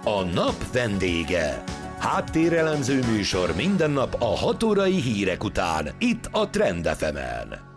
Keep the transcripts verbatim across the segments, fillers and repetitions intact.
A nap vendége. Háttérelemző műsor minden nap a hat órai hírek után, itt a Trend ef emen.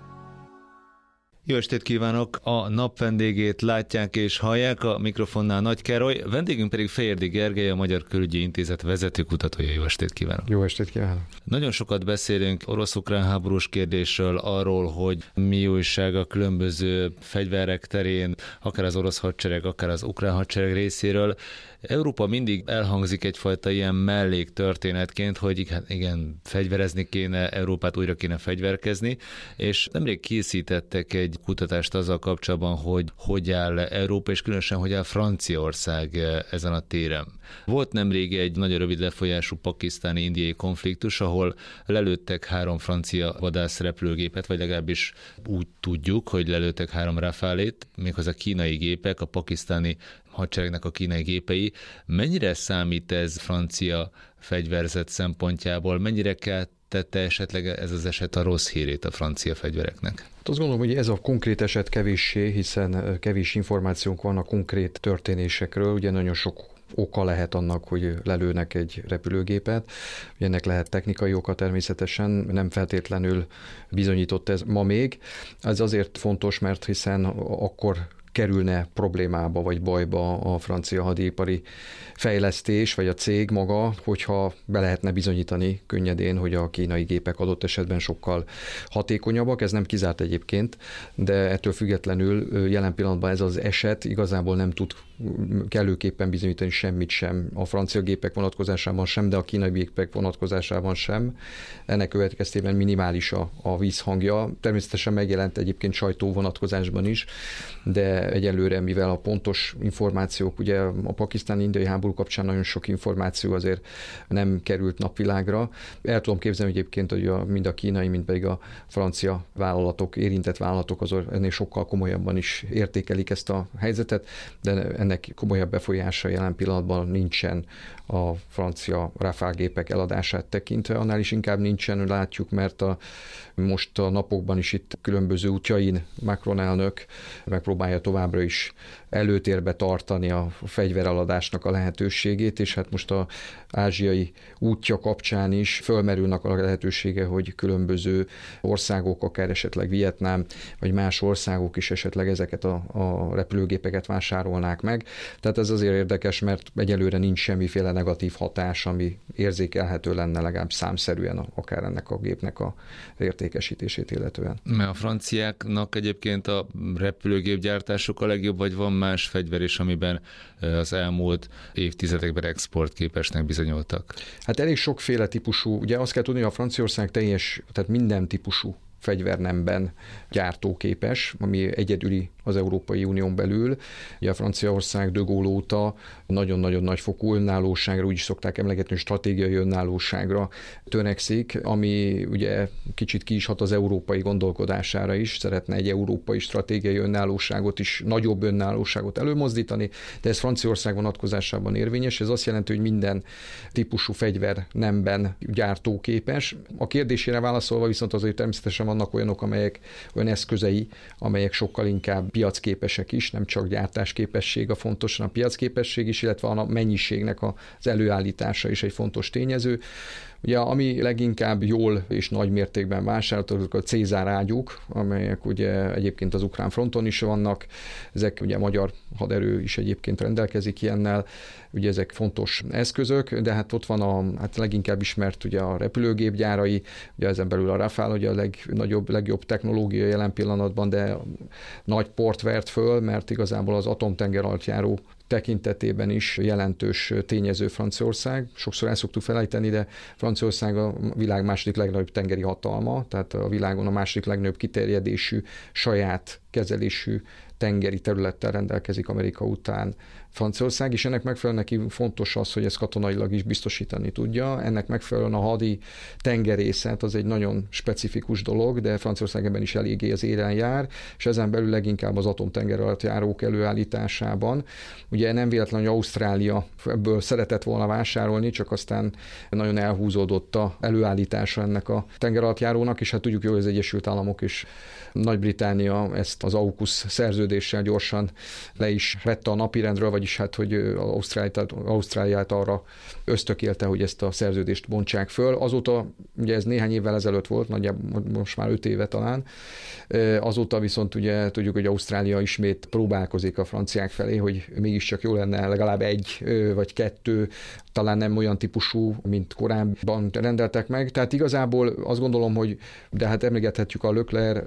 Jó estét kívánok! A nap vendégét látják és hallják, a mikrofonnál Nagy Károly, vendégünk pedig Fejérdi Gergely, a Magyar Külügyi Intézet vezető kutatója. Jó estét kívánok! Jó estét kívánok! Nagyon sokat beszélünk orosz-ukrán háborús kérdésről, arról, hogy mi újság a különböző fegyverek terén, akár az orosz hadsereg, akár az ukrán hadsereg részéről. Európa mindig elhangzik egyfajta ilyen melléktörténetként, hogy igen, igen, fegyverezni kéne, Európát újra kéne fegyverkezni, és nemrég készítettek egy kutatást azzal kapcsolatban, hogy hogy áll Európa, és különösen hogy áll Franciaország ezen a téren. Volt nemrég egy nagyon rövid lefolyású pakisztáni-indiai konfliktus, ahol lelőttek három francia vadászrepülőgépet, vagy legalábbis úgy tudjuk, hogy lelőttek három Rafale-t, méghozzá kínai gépek, a pakisztáni hadseregnek a kínai gépei. Mennyire számít ez francia fegyverzet szempontjából? Mennyire keltette esetleg ez az eset a rossz hírét a francia fegyvereknek? Azt gondolom, hogy ez a konkrét eset kevéssé, hiszen kevés információnk van a konkrét történésekről, ugye nagyon sok oka lehet annak, hogy lelőnek egy repülőgépet. Ugye ennek lehet technikai oka természetesen, nem feltétlenül bizonyított ez ma még. Ez azért fontos, mert hiszen akkor kerülne problémába vagy bajba a francia hadipari fejlesztés, vagy a cég maga, hogyha be lehetne bizonyítani könnyedén, hogy a kínai gépek adott esetben sokkal hatékonyabbak. Ez nem kizárt egyébként, de ettől függetlenül jelen pillanatban ez az eset igazából nem tud kellőképpen bizonyítani semmit sem a francia gépek vonatkozásában sem, de a kínai gépek vonatkozásában sem. Ennek következtében minimális a, a vízhangja. Természetesen megjelent egyébként sajtó vonatkozásban is, de egyelőre, mivel a pontos információk, ugye a pakisztáni-indiai háború kapcsán nagyon sok információ azért nem került napvilágra. El tudom képzelni egyébként, hogy a, mind a kínai, mind pedig a francia vállalatok, érintett vállalatok azon ennél sokkal komolyabban is értékelik ezt a helyzetet, de ennek komolyabb befolyása jelen pillanatban nincsen a francia Rafale gépek eladását tekintve, annál is inkább nincsen, látjuk, mert a, most a napokban is itt különböző útjain Macron elnök megpróbálja továbbra is előtérbe tartani a fegyvereladásnak a lehetőségét, és hát most az ázsiai útja kapcsán is fölmerülnek a lehetősége, hogy különböző országok, akár esetleg Vietnám, vagy más országok is esetleg ezeket a, a repülőgépeket vásárolnák meg. Tehát ez azért érdekes, mert egyelőre nincs semmiféle negatív hatás, ami érzékelhető lenne legalább számszerűen akár ennek a gépnek a értékesítését illetően. Mert a franciáknak egyébként a repülőgépgyártásuk a legjobb, vagy van más fegyver is, amiben az elmúlt évtizedekben exportképesnek bizonyultak? Hát elég sokféle típusú, ugye azt kell tudni, hogy a Franciaország teljes, tehát minden típusú fegyvernemben gyártóképes, ami egyedüli az Európai Unión belül. Ugye a Franciaország de Gaulle óta nagyon-nagyon nagy fokú önállóságra, úgy is szokták emlegetni, hogy stratégiai önállóságra törekszik, ami ugye kicsit ki is hat az európai gondolkodására is, szeretne egy európai stratégiai önállóságot is, nagyobb önállóságot előmozdítani, de ez Franciaország vonatkozásában érvényes. Ez azt jelenti, hogy minden típusú fegyver nemben gyártóképes. A kérdésére válaszolva viszont azért természetesen vannak olyanok, amelyek olyan eszközei, amelyek sokkal inkább piacképesek is, nem csak gyártásképesség a fontos, hanem a piacképesség is, illetve a mennyiségnek az előállítása is egy fontos tényező. Ugye, ami leginkább jól és nagy mértékben vásároltak, azok a Cézár ágyúk, amelyek ugye egyébként az ukrán fronton is vannak, ezek ugye a magyar haderő is egyébként rendelkezik ilyennel, ugye ezek fontos eszközök, de hát ott van a hát leginkább ismert ugye a repülőgépgyárai, ugye ezen belül a Rafale, ugye a legnagyobb, legjobb technológia jelen pillanatban, de nagy port vert föl, mert igazából az atomtengeralattjáró tekintetében is jelentős tényező Franciaország. Sokszor el szoktuk felejteni, de Franciaország a világ második legnagyobb tengeri hatalma, tehát a világon a második legnagyobb kiterjedésű, saját kezelésű tengeri területtel rendelkezik Amerika után Franciaország, és ennek megfelelően neki fontos az, hogy ezt katonailag is biztosítani tudja. Ennek megfelelően a hadi tengerészet az egy nagyon specifikus dolog, de Franciaország ebben is eléggé az élen jár, és ezen belül leginkább az atomtengeralattjárók előállításában. Ugye nem véletlen, hogy Ausztrália ebből szeretett volna vásárolni, csak aztán nagyon elhúzódott a előállítása ennek a tengeralattjárónak, és hát tudjuk jól, hogy az Egyesült Államok és Nagy-Britannia ezt az AUKUS szerződést szerződéssel gyorsan le is vette a napirendről, vagyis hát, hogy Ausztráliát, Ausztráliát arra ösztökélte, hogy ezt a szerződést bontsák föl. Azóta, ugye ez néhány évvel ezelőtt volt, nagyjából most már öt éve talán, azóta viszont ugye tudjuk, hogy Ausztrália ismét próbálkozik a franciák felé, hogy mégiscsak jó lenne legalább egy vagy kettő, talán nem olyan típusú, mint korábban rendeltek meg. Tehát igazából azt gondolom, hogy de hát emlegethetjük a Leclerc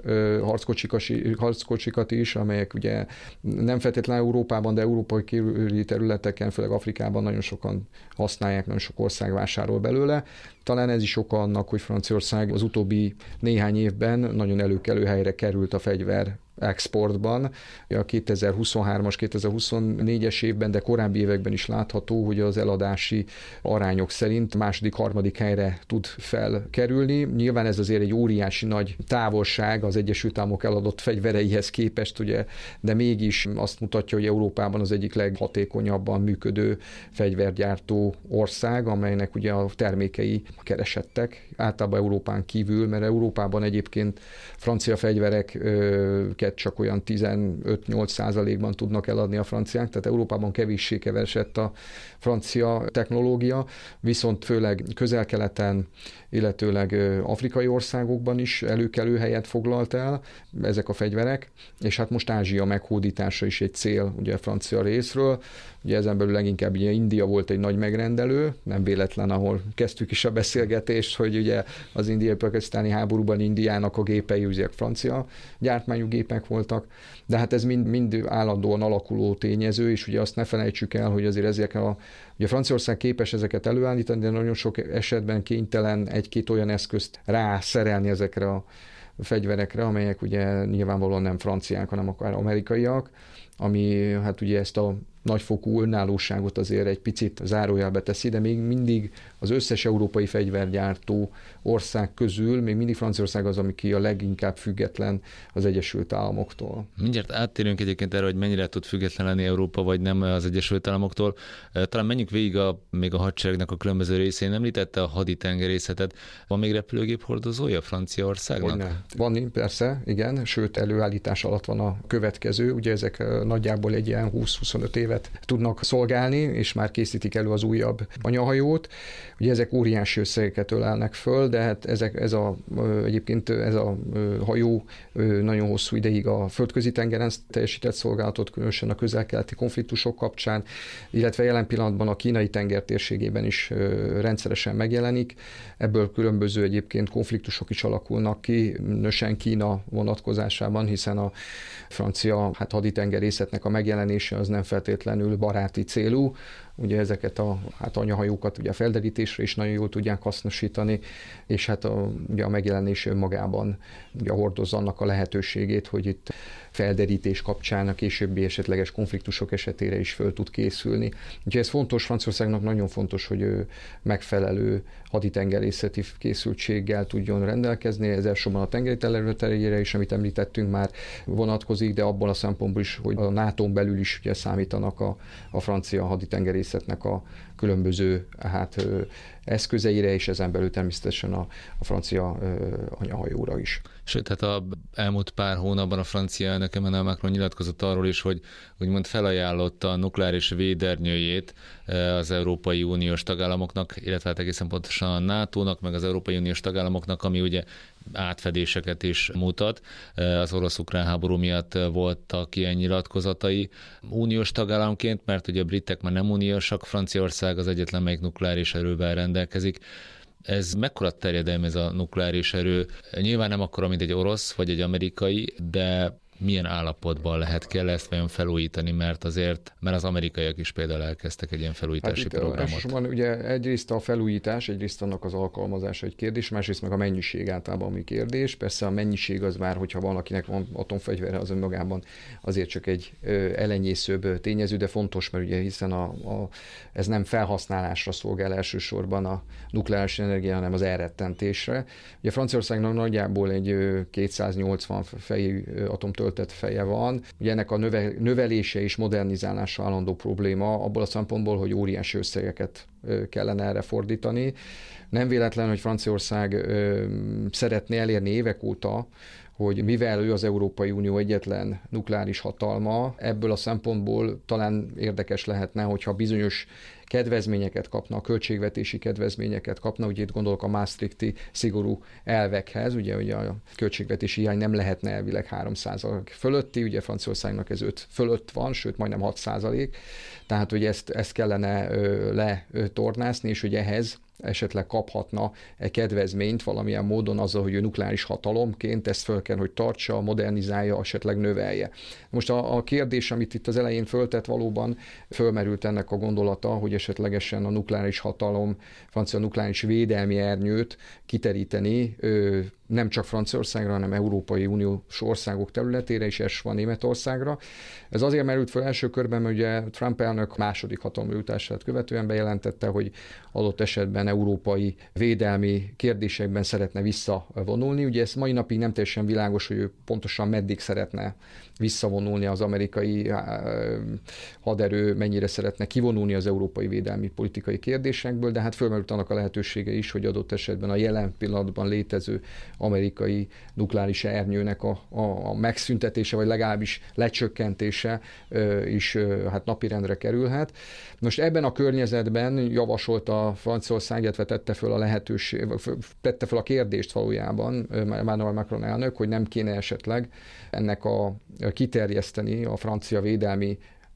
harckocsikat is, amelyek ugye nem feltétlenül Európában, de európai kívüli területeken, főleg Afrikában nagyon sokan használják, nagyon sok ország vásárol belőle. Talán ez is oka annak, hogy Franciaország az utóbbi néhány évben nagyon előkelő helyre került a fegyver exportban. A kétezer-huszonhármas, kétezer-huszonnégyes évben, de korábbi években is látható, hogy az eladási arányok szerint második, harmadik helyre tud felkerülni. Nyilván ez azért egy óriási nagy távolság az Egyesült Államok eladott fegyvereihez képest, ugye, de mégis azt mutatja, hogy Európában az egyik leghatékonyabban működő fegyvergyártó ország, amelynek ugye a termékei keresettek, általában Európán kívül, mert Európában egyébként francia fegyvereket csak olyan tizenöt-nyolc százalékban tudnak eladni a franciák, tehát Európában kevéssé keveredett a francia technológia, viszont főleg Közel-Keleten, illetőleg afrikai országokban is előkelő helyet foglalt el ezek a fegyverek, és hát most Ázsia meghódítása is egy cél ugye a francia részről. Ugye ezen belül leginkább ugye India volt egy nagy megrendelő, nem véletlen, ahol kezdtük is a beszélgetést, hogy ugye az indiai-pakisztáni háborúban Indiának a gépei ugye francia gyártmányú gépek voltak, de hát ez mind, mind állandóan alakuló tényező, és ugye azt ne felejtsük el, hogy azért ezek a ugye Franciaország képes ezeket előállítani, de nagyon sok esetben kénytelen egy-két olyan eszközt rászerelni ezekre a fegyverekre, amelyek ugye nyilvánvalóan nem franciák, hanem akár amerikaiak, ami hát ugye ezt a nagyfokú önállóságot azért egy picit zárójelbe teszi, de még mindig az összes európai fegyvergyártó ország közül még mindig Franciaország az, ami ki a leginkább független az Egyesült Államoktól. Mindjárt áttérünk egyébként erre, hogy mennyire tud független lenni Európa, vagy nem az Egyesült Államoktól. Talán menjünk végig a, még a hadseregnek a különböző részén. Említette a haditengerészetet. Van még repülőgép hordozója Franciaországnak? Hogyne. Van, persze, igen, sőt előállítás alatt van a következő. Ugye ezek nagyjából egy ilyen húsz-huszonöt évet tudnak szolgálni, és már készítik elő az újabb anyahajót. Ugye ezek óriási összegeket ölelnek föl, de hát ezek, ez a, egyébként ez a hajó nagyon hosszú ideig a földközi tengeren teljesített szolgálatot, különösen a közel-keleti konfliktusok kapcsán, illetve jelen pillanatban a kínai tenger térségében is rendszeresen megjelenik. Ebből különböző egyébként konfliktusok is alakulnak ki, nösen Kína vonatkozásában, hiszen a francia hát haditengerészetnek a megjelenése az nem feltétlenül baráti célú. Ugye ezeket a hát anyahajókat ugye a felderítésre is nagyon jól tudják hasznosítani, és hát a, ugye a megjelenés önmagában ugye hordozza annak a lehetőségét, hogy itt felderítés kapcsán a későbbi esetleges konfliktusok esetére is föl tud készülni. Úgyhogy ez fontos, Franciaországnak nagyon fontos, hogy ő megfelelő haditengerészeti készültséggel tudjon rendelkezni. Ez elsősorban a tengeri területére is, amit említettünk, már vonatkozik, de abból a szempontból is, hogy a nátón belül is ugye számítanak a, a francia haditengerészetnek a különböző hát, eszközeire, és ezen belül természetesen a, a francia anyahajóra is. Sőt, hát a elmúlt pár hónapban a francia elnök Emmanuel Macron nyilatkozott arról is, hogy úgymond felajánlotta a nukleáris védernyőjét az Európai Uniós tagállamoknak, illetve hát egészen pontosan a nátónak, meg az Európai Uniós tagállamoknak, ami ugye átfedéseket is mutat. Az orosz-ukrán háború miatt voltak ilyen nyilatkozatai uniós tagállamként, mert ugye a britek már nem uniósak, Franciaország az egyetlen, melyik nukleáris erővel rendelkezik. Ez mekkora terjedelem ez a nukleáris erő? Nyilván nem akkora, mint egy orosz vagy egy amerikai, de milyen állapotban lehet, kell ezt vajon felújítani, mert azért, mert az amerikaiak is például elkezdtek egy ilyen felújítási hát programot. Elsősorban ugye egyrészt a felújítás, egyrészt annak az alkalmazása egy kérdés, másrészt meg a mennyiség általában ami kérdés. Persze a mennyiség az már, hogyha valakinek van atomfegyvere, az önmagában azért csak egy elenyészőbb tényező, de fontos, mert ugye hiszen a, a, ez nem felhasználásra szolgál elsősorban a nukleáris energia, hanem az elrettentésre. Ugye Franciaországnak nagyjából egy kétszáznyolcvan fejű atomtöltés feje van. Ugye ennek a növe, növelése és modernizálása állandó probléma, abból a szempontból, hogy óriási összegeket kellene erre fordítani. Nem véletlen, hogy Franciaország ö, szeretné elérni évek óta, hogy mivel ő az Európai Unió egyetlen nukleáris hatalma, ebből a szempontból talán érdekes lehetne, hogyha bizonyos kedvezményeket kapna, költségvetési kedvezményeket kapna, ugye itt gondolok a Maastrichti szigorú elvekhez, ugye, ugye a költségvetési hiány nem lehetne elvileg három százalék fölötti, ugye Franciaországnak ez öt fölött van, sőt majdnem hat százalék, tehát ugye ezt, ezt kellene letornászni, és hogy ehhez esetleg kaphatna egy kedvezményt valamilyen módon azzal, hogy ő nukleáris hatalomként ezt föl kell, hogy tartsa, modernizálja, esetleg növelje. Most a, a kérdés, amit itt az elején föltett, valóban fölmerült ennek a gondolata, hogy esetlegesen a nukleáris hatalom, francia nukleáris védelmi ernyőt kiteríteni nem csak Franciaországra, hanem Európai Uniós országok területére, és ez van Németországra. Ez azért merült föl első körben, mert ugye Trump elnök második hatalomra jutását követően bejelentette, hogy adott esetben európai védelmi kérdésekben szeretne visszavonulni. Ugye ez mai napig nem teljesen világos, hogy ő pontosan meddig szeretne visszavonulni az amerikai haderő, mennyire szeretne kivonulni az európai védelmi politikai kérdésekből, de hát fölmerült annak a lehetősége is, hogy adott esetben a jelen pillanatban létező amerikai nukleáris ernyőnek a, a, a megszüntetése, vagy legalábbis lecsökkentése is hát napirendre kerülhet. Most ebben a környezetben javasolta Franciaország, illetve tette föl a lehetőség, tette föl a kérdést valójában Emmanuel Macron elnök, hogy nem kéne esetleg ennek a kiterjeszteni a francia védelmi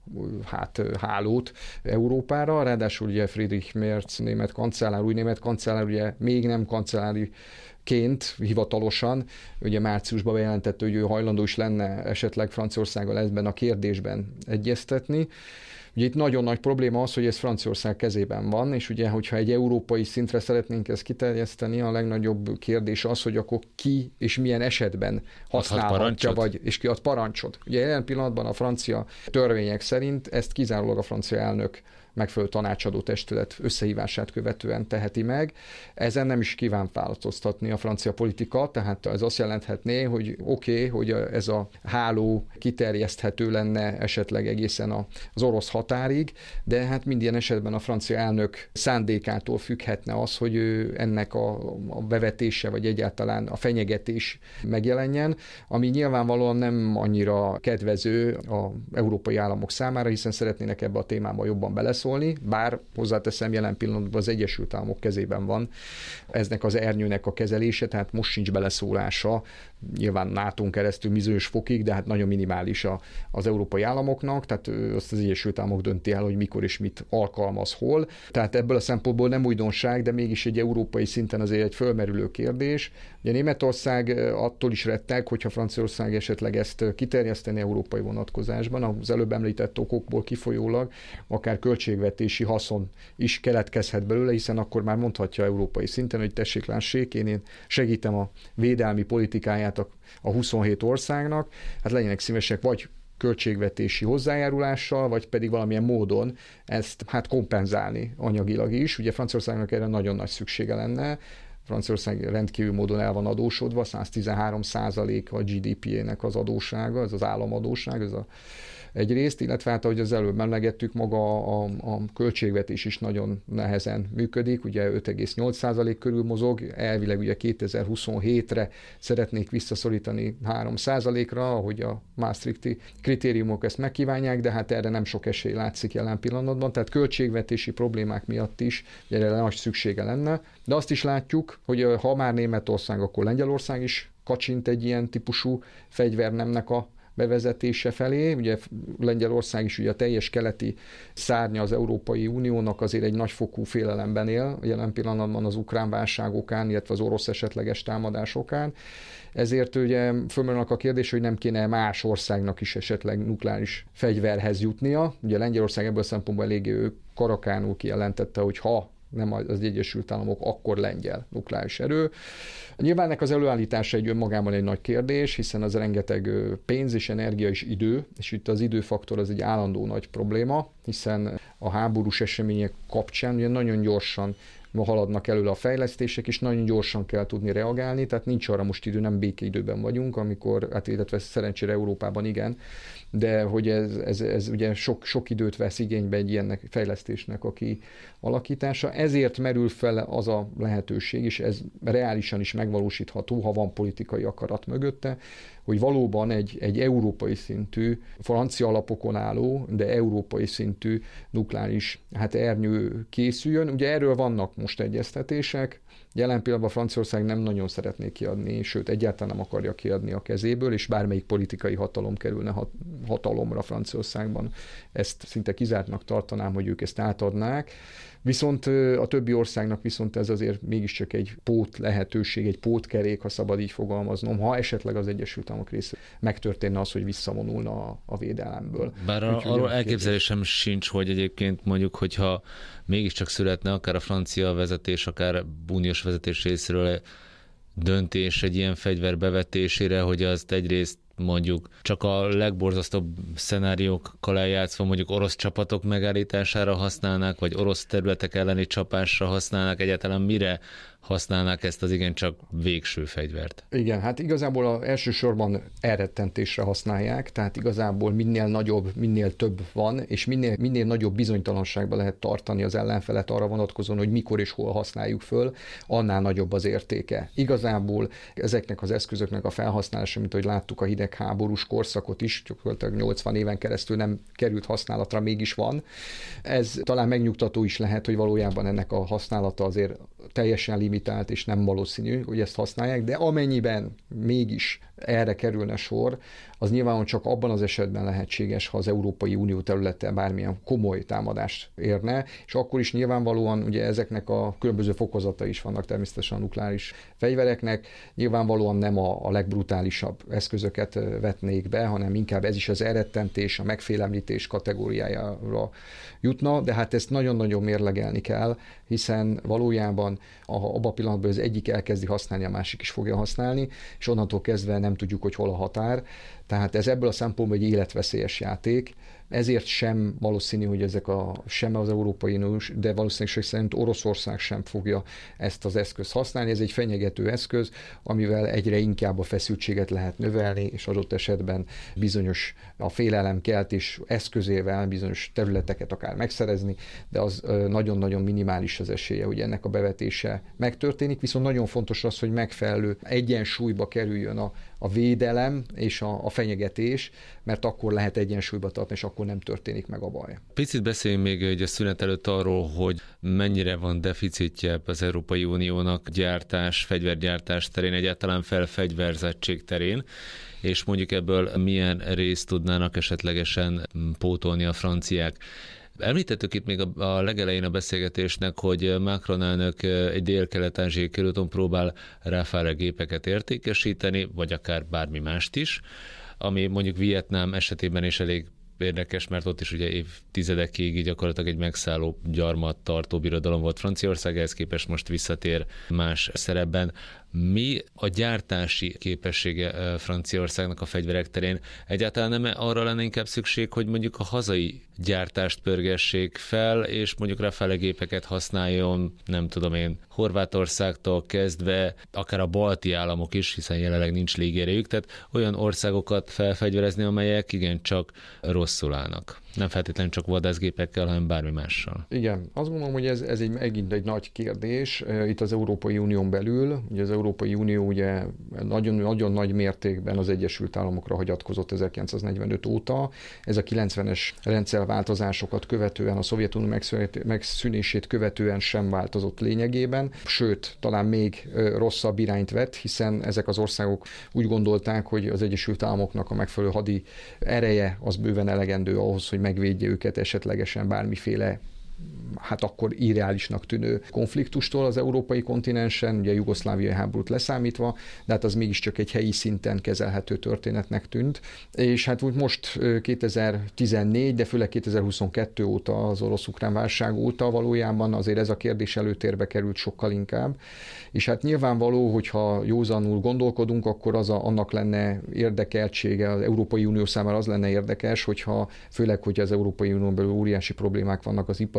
hát, hálót Európára. Ráadásul ugye Friedrich Merz német kancellár, új német kancellár, ugye még nem kancellári ként hivatalosan, ugye márciusban bejelentette, hogy ő hajlandó is lenne esetleg Franciaországgal ebben a kérdésben egyeztetni. Ugye itt nagyon nagy probléma az, hogy ez Franciaország kezében van, és ugye, hogyha egy európai szintre szeretnénk ezt kiterjeszteni, a legnagyobb kérdés az, hogy akkor ki és milyen esetben használhatja, vagy, és ki ad parancsot. Ugye jelen pillanatban a francia törvények szerint ezt kizárólag a francia elnök megfelelő tanácsadó testület összehívását követően teheti meg. Ezen nem is kíván változtatni a francia politika, tehát ez azt jelenthetné, hogy oké, okay, hogy ez a háló kiterjeszthető lenne esetleg egészen az orosz határig, de hát minden esetben a francia elnök szándékától függhetne az, hogy ő ennek a, a bevetése, vagy egyáltalán a fenyegetés megjelenjen, ami nyilvánvalóan nem annyira kedvező az európai államok számára, hiszen szeretnének ebbe a témába jobban beleszólni, bár hozzáteszem, jelen pillanatban az Egyesült Államok kezében van eznek az ernyőnek a kezelése, tehát most sincs beleszólása, nyilván nátón keresztül bizonyos fokig, de hát nagyon minimális a, az európai államoknak, tehát azt az Egyesült Államok dönti el, hogy mikor és mit alkalmaz hol. Tehát ebből a szempontból nem újdonság, de mégis egy európai szinten azért egy fölmerülő kérdés. Ugye Németország attól is retteg, hogyha Franciaország esetleg ezt kiterjeszteni európai vonatkozásban, az előbb említett okokból kifolyólag, akár költségvetési haszon is keletkezhet belőle, hiszen akkor már mondhatja európai szinten, hogy tessék, lássék, én, én segítem a védelmi politikáját a, a huszonhét országnak, hát legyenek szívesek vagy költségvetési hozzájárulással, vagy pedig valamilyen módon ezt hát kompenzálni anyagilag is. Ugye Franciaországnak erre nagyon nagy szüksége lenne, Franciaország rendkívül módon el van adósodva, száztizenhárom százalék a gé dé pé-nek az adóssága, ez az államadósság, ez a egyrészt, illetve hát, ahogy az előbb emlegettük, maga a, a költségvetés is nagyon nehezen működik, ugye öt egész nyolc százalék körül mozog, elvileg ugye kétezer-huszonhétre szeretnék visszaszorítani három százalékra, ahogy a Maastrichti kritériumok ezt megkívánják, de hát erre nem sok esély látszik jelen pillanatban, tehát költségvetési problémák miatt is erre nagy szüksége lenne, de azt is látjuk, hogy ha már Németország, akkor Lengyelország is kacsint egy ilyen típusú fegyvernemnek a bevezetése felé. Ugye Lengyelország is ugye a teljes keleti szárnya az Európai Uniónak azért egy nagyfokú félelemben él, jelen pillanatban az ukrán válságokán, illetve az orosz esetleges támadásokán. Ezért ugye fölmerülnek a kérdés, hogy nem kéne más országnak is esetleg nukleáris fegyverhez jutnia. Ugye Lengyelország ebből a szempontból eléggé karakánul kijelentette, hogy ha nem az Egyesült Államok, akkor lengyel nukleáris erő. Nyilván ennek az előállítása egy önmagában egy nagy kérdés, hiszen az rengeteg pénz és energia és idő, és itt az időfaktor az egy állandó nagy probléma, hiszen a háborús események kapcsán ugye nagyon gyorsan ma haladnak előle a fejlesztések, és nagyon gyorsan kell tudni reagálni, tehát nincs arra most idő, nem békeidőben vagyunk, amikor, hát illetve szerencsére Európában igen, de hogy ez, ez, ez ugye sok, sok időt vesz igénybe egy ilyen fejlesztésnek a kialakítása. Ezért merül fel az a lehetőség, és ez reálisan is megvalósítható, ha van politikai akarat mögötte, hogy valóban egy, egy európai szintű, francia alapokon álló, de európai szintű nukleáris hát ernyő készüljön. Ugye erről vannak most egyeztetések, jelen pillanatban Franciaország nem nagyon szeretné kiadni, sőt egyáltalán nem akarja kiadni a kezéből, és bármelyik politikai hatalom kerülne hat, hatalomra Franciaországban. Ezt szinte kizártnak tartanám, hogy ők ezt átadnák. Viszont a többi országnak viszont ez azért mégiscsak egy pót lehetőség, egy pótkerék, ha szabad így fogalmaznom, ha esetleg az Egyesült Államok részéről megtörténne az, hogy visszavonulna a, a védelemből. Bár arról elképzelésem sincs, hogy egyébként mondjuk, hogyha mégiscsak születne akár a francia vezetés, akár uniós vezetés részéről döntés egy ilyen fegyver bevetésére, hogy azt egyrészt mondjuk csak a legborzasztóbb szenáriókkal eljátszva mondjuk orosz csapatok megállítására használnák, vagy orosz területek elleni csapásra használnák, egyáltalán mire használnák ezt az igencsak végső fegyvert? Igen, hát igazából a, elsősorban elrettentésre használják, tehát igazából minél nagyobb, minél több van, és minél, minél nagyobb bizonytalanságba lehet tartani az ellenfelet arra vonatkozóan, hogy mikor és hol használjuk föl, annál nagyobb az értéke. Igazából ezeknek az eszközöknek a felhasználása, mint ahogy láttuk a hidegháborús korszakot is, gyakorlatilag nyolcvan éven keresztül nem került használatra, mégis van. Ez talán megnyugtató is lehet, hogy valójában ennek a használata azért teljesen limitált, és nem valószínű, hogy ezt használják, de amennyiben mégis erre kerülne sor, az nyilvánvalóan csak abban az esetben lehetséges, ha az Európai Unió területen bármilyen komoly támadást érne, és akkor is nyilvánvalóan ugye ezeknek a különböző fokozata is vannak természetesen a nukleáris fegyvereknek, nyilvánvalóan nem a, a legbrutálisabb eszközöket vetnék be, hanem inkább ez is az elrettentés, a megfélemlítés kategóriájára jutna, de hát ezt nagyon-nagyon mérlegelni kell, hiszen valójában abban a pillanatban az egyik elkezdi használni, a másik is fogja használni, és onnantól kezdve nem tudjuk, hogy hol a határ. Tehát ez ebből a szempontból egy életveszélyes játék, ezért sem valószínű, hogy ezek a, sem az Európai Unió, de valószínűleg szerint Oroszország sem fogja ezt az eszközt használni. Ez egy fenyegető eszköz, amivel egyre inkább a feszültséget lehet növelni, és adott esetben bizonyos a félelemkeltés eszközével bizonyos területeket akár megszerezni, de az nagyon-nagyon minimális az esélye, hogy ennek a bevetése megtörténik. Viszont nagyon fontos az, hogy megfelelő egyensúlyba kerüljön a, a védelem és a, a fenyegetés, mert akkor lehet egyensúlyba tartani, és akkor nem történik meg a baj. Picit beszéljünk még egy a szünet előtt arról, hogy mennyire van deficitje az Európai Uniónak gyártás, fegyvergyártás terén, egyáltalán felfegyverzettség terén, és mondjuk ebből milyen részt tudnának esetlegesen pótolni a franciák. Említettük itt még a legelején a beszélgetésnek, hogy Macron elnök egy dél-kelet-ázsiai körúton próbál Rafale gépeket értékesíteni, vagy akár bármi mást is, ami mondjuk Vietnám esetében is elég érdekes, mert ott is ugye évtizedekig gyakorlatilag egy megszálló gyarmat tartó birodalom volt Franciaország, ehhez képest most visszatér más szerepben. Mi a gyártási képessége Franciaországnak a fegyverek terén? Egyáltalán nem arra lenne inkább szükség, hogy mondjuk a hazai gyártást pörgessék fel, és mondjuk Rafale gépeket használjon, nem tudom én, Horvátországtól kezdve, akár a balti államok is, hiszen jelenleg nincs légierejük, tehát olyan országokat felfegyverezni, amelyek igencsak rosszul állnak. Nem feltétlenül csak vadászgépekkel, hanem bármi mással. Igen, azt gondolom, hogy ez, ez egy, megint egy nagy kérdés itt az Európai Unión belül. Ugye az Európai Unió ugye nagyon, nagyon nagy mértékben az Egyesült Államokra hagyatkozott ezerkilencszáznegyvenöt óta. Ez a kilencvenes rendszerváltozásokat követően, a Szovjetunió megszűnését követően sem változott lényegében, sőt, talán még rosszabb irányt vett, hiszen ezek az országok úgy gondolták, hogy az Egyesült Államoknak a megfelelő hadi ereje az bőven elegendő ahhoz, hogy megvédje őket esetlegesen bármiféle, hát akkor irreálisnak tűnő konfliktustól az európai kontinensen, ugye a jugoszláviai háborút leszámítva, de hát az mégiscsak egy helyi szinten kezelhető történetnek tűnt. És hát úgy most kétezer-tizennégy, de főleg kétezer-huszonkettő óta, az orosz-ukrán válság óta valójában azért ez a kérdés előtérbe került sokkal inkább. És hát nyilvánvaló, hogyha józanul gondolkodunk, akkor az a, annak lenne érdekeltsége, az Európai Unió számára az lenne érdekes, hogyha főleg, hogy az Európai Unión belül óriási problémák vannak az ipari termelés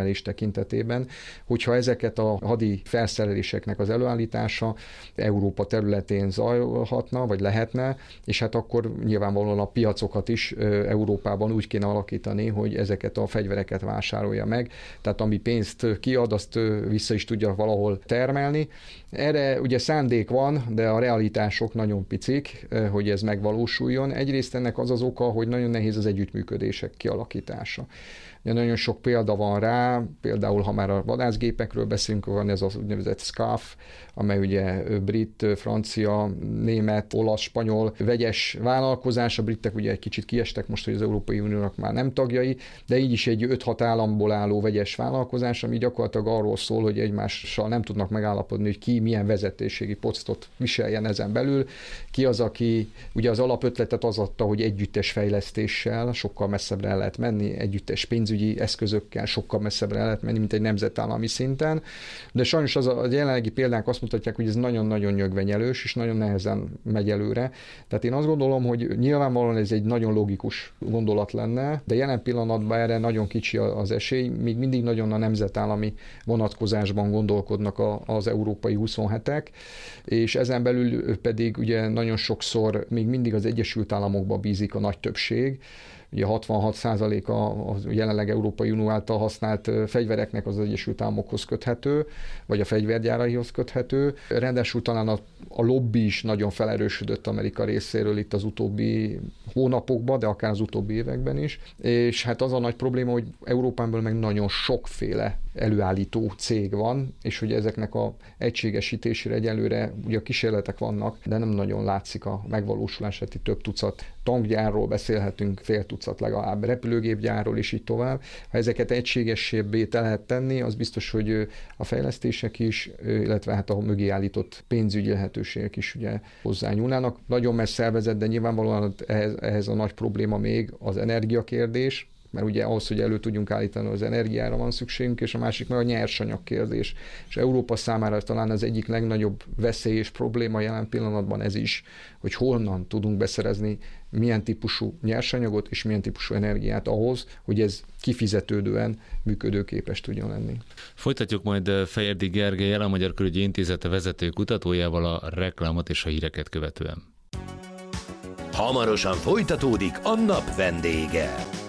termelés tekintetében, hogyha ezeket a hadi felszereléseknek az előállítása Európa területén zajlhatna, vagy lehetne, és hát akkor nyilvánvalóan a piacokat is Európában úgy kéne alakítani, hogy ezeket a fegyvereket vásárolja meg, tehát ami pénzt kiad, azt vissza is tudja valahol termelni. Erre ugye szándék van, de a realitások nagyon picik, hogy ez megvalósuljon. Egyrészt ennek az az oka, hogy nagyon nehéz az együttműködések kialakítása. Nagyon sok példa van rá, például ha már a vadászgépekről beszélünk, van ez az úgynevezett SCAF, amely ugye brit, francia, német, olasz, spanyol vegyes vállalkozás. A britek ugye egy kicsit kiestek most, hogy az Európai Uniónak már nem tagjai, de így is egy öt-hat államból álló vegyes vállalkozás, ami gyakorlatilag arról szól, hogy egymással nem tudnak megállapodni, hogy ki milyen vezetőségi posztot viseljen ezen belül. Ki az, aki ugye az alapötletet az adta, hogy együttes fejlesztéssel sokkal messzebbre el lehet menni, együttes pénzügyi eszközökkel sokkal messzebbre el lehet menni, mint egy nemzetállami szinten. De sajnos az a, a jelenlegi példák azt mutatják, hogy ez nagyon-nagyon nyögvenyelős, és nagyon nehezen megy előre. Tehát én azt gondolom, hogy nyilvánvalóan ez egy nagyon logikus gondolat lenne, de jelen pillanatban erre nagyon kicsi az esély, még mindig nagyon a nemzetállami vonatkozásban gondolkodnak a, az európai huszonhetek, és ezen belül pedig ugye nagyon sokszor még mindig az Egyesült Államokban bízik a nagy többség. Ugye hatvanhat százalék a, a jelenleg Európai Unió által használt fegyvereknek az Egyesült Államokhoz köthető, vagy a fegyvergyáraihoz köthető. Ráadásul talán a, a lobby is nagyon felerősödött Amerika részéről itt az utóbbi hónapokban, de akár az utóbbi években is. És hát az a nagy probléma, hogy Európánból meg nagyon sokféle előállító cég van, és hogy ezeknek a egységesítésére egyelőre ugye a kísérletek vannak, de nem nagyon látszik a megvalósulás, hát itt több tucat tankgyárról beszélhetünk, fél tucat legalább repülőgépgyárról, és így tovább. Ha ezeket egységesebbé te lehet tenni, az biztos, hogy a fejlesztések is, illetve hát a mögé állított pénzügyi lehetőségek is ugye hozzányúlnának. Nagyon messze elvezet, de nyilvánvalóan ehhez, ehhez a nagy probléma még az energiakérdés, mert ugye ahhoz, hogy elő tudjunk állítani, az energiára van szükségünk, és a másik meg a nyersanyag kérdés. És Európa számára talán az egyik legnagyobb veszély és probléma jelen pillanatban ez is, hogy honnan tudunk beszerezni milyen típusú nyersanyagot és milyen típusú energiát ahhoz, hogy ez kifizetődően működőképes tudjon lenni. Folytatjuk majd Fejérdi Gergellyel, a Magyar Külügyi Intézet vezető kutatójával a reklámot és a híreket követően. Hamarosan folytatódik a nap vendége.